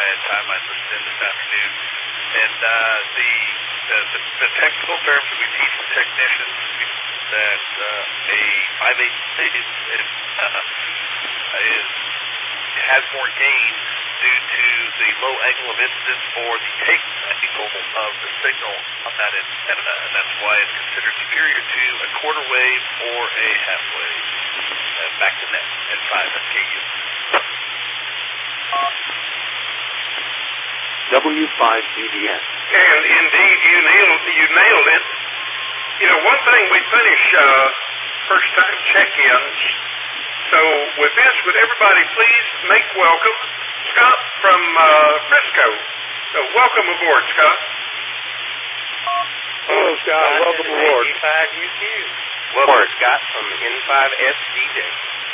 and timelines listened in this afternoon. And the technical terms we teach the technicians that a 5/8 has more gain due to the low angle of incidence or the take angle of the signal on that antenna, and that's why it's considered superior to a quarter wave or a half wave. Back to net at 5 SKU. W5CBS. And indeed, you nailed it. You know, one thing, we finish first-time check-ins. So with this, would everybody please make welcome Scott from Frisco. So welcome aboard, Scott. Hello, Scott. Welcome aboard. Welcome, Scott from N5SDJ.